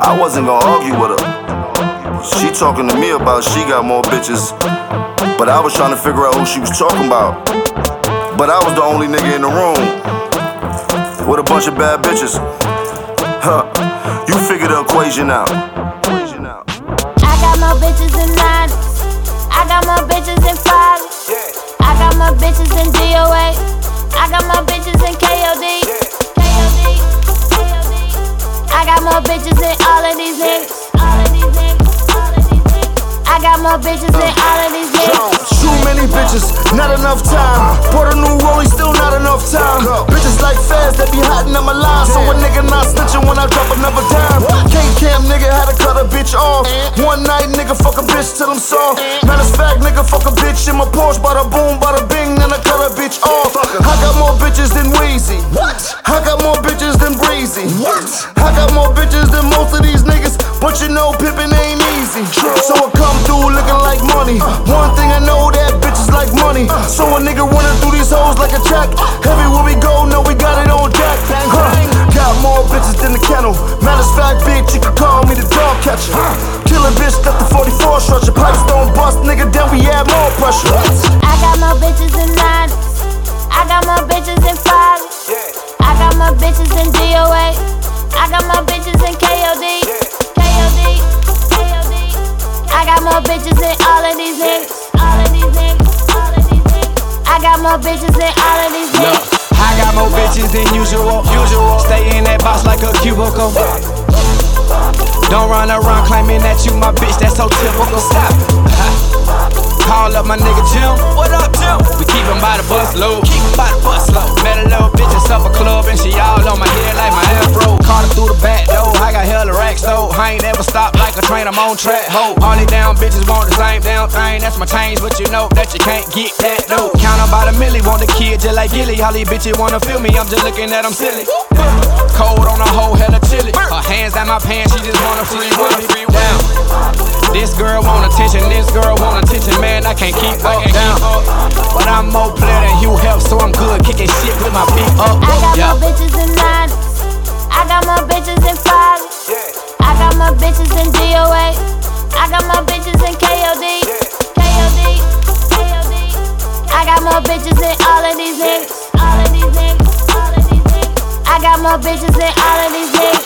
I wasn't gonna argue with her. She talking to me about she got more bitches, but I was trying to figure out who she was talking about. But I was the only nigga in the room with a bunch of bad bitches. Huh, you figure the equation out. I got more bitches than 90s. I got more bitches than 5s. I got more bitches than DOA. I got more bitches than KOD. I got more bitches than all of these niggas. I got more bitches than all of these niggas. Too many bitches, not enough time. Bought a new rollie, still not enough time. Bitches like fast, they be hiding on my line. So a nigga not snitching when I drop another dime. K-Camp nigga had to cut a bitch off. One night nigga fuck a bitch till I'm soft. Matter of fact, nigga fuck a bitch in my Porsche. Bada boom, bada bing, then I cut a bitch off. I got more bitches than Weezy. I got more bitches than Breezy. I got more bitches than most of these niggas. But you know pimpin' ain't easy. So I come through looking like money. One thing I know, that bitches like money. So a nigga running through these hoes like a jack. Heavy when we go, no, we got it on jack. Got more bitches than the kennel. Matter of fact, bitch, you can call me the dog catcher. Kill a bitch, left the 44 structure. Pipes don't bust, nigga, then we add more pressure. I got more bitches than 90s. I got more bitches than 5s. I got more bitches than DOA. I got more bitches than KOD. I got more bitches than all of these niggas. I got more bitches than all of these niggas. I got more bitches than usual. Stay in that box like a cubicle. Don't run around claiming that you my bitch, that's so typical. Stop it. Call up my nigga Jim. What up, Jim? We keep him by the bus low. Met a little bitch at supper club and she all on my head like my afro. Caught her through the back door. I got hella racks though. I ain't ever stopped like a train, I'm on track. Ho, all these down bitches want the same damn thing. That's my change, but you know that you can't get that though. Count on by the milli, want the kid just like Gilly. All these bitches wanna feel me, I'm just looking at them silly. Cold on the hoe, hella chilly. Her hands down my pants, she just wanna free with me. Down. This girl want attention, this girl want attention, man, I can't keep up down. But I'm more player than Hugh Hef, so I'm good kicking shit with my feet up. I got more bitches than 90s. I got more bitches than 5s. I got more bitches than DOA. I got more bitches than KOD. I got more bitches than all of these niggas. I got more bitches than all of these niggas.